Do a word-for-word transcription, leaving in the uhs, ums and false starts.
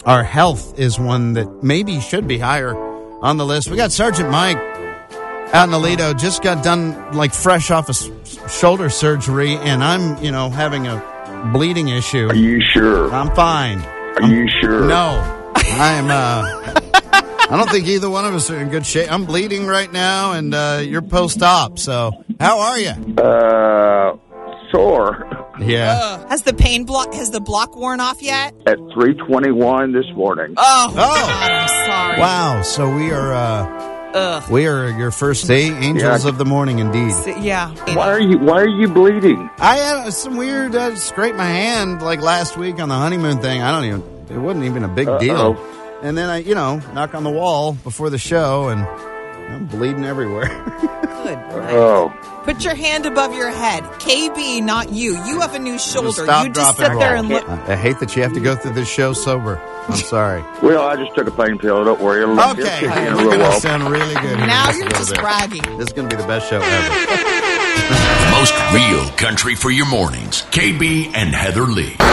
our health is one that maybe should be higher on the list. We got Sergeant Mike out in Aledo, just got done like fresh off of s- shoulder surgery, and I'm, you know, having a bleeding issue. Are you sure? I'm fine. Are I'm, you sure? No. I'm, uh, I don't think either one of us are in good shape. I'm bleeding right now, and uh, you're post-op, so how are you? Uh, sore. Yeah. Uh, has the pain block, has the block worn off yet? At three twenty-one this morning. Oh, Oh. God, I'm sorry. Wow, so we are, uh, Ugh. we are your first day angels Yeah. of the morning, indeed. Yeah. Why are you Why are you bleeding? I had some weird, uh, scraped my hand like last week on the honeymoon thing. I don't even, it wasn't even a big Uh-oh. deal. And then I, you know, knock on the wall before the show, and I'm bleeding everywhere. Good. Oh, Put your hand above your head. K B, not you. You have a new shoulder. Stop, You just drop, sit and there roll. and look. I hate that you have to go through this show sober. I'm sorry. well, I just took a pain pill. Don't worry. It'll, it'll Okay, kick in a we're little going to while. sound really good here. Now Let's you're go just there. bragging. This is going to be the best show ever. Most real country for your mornings. K B and Heather Lee.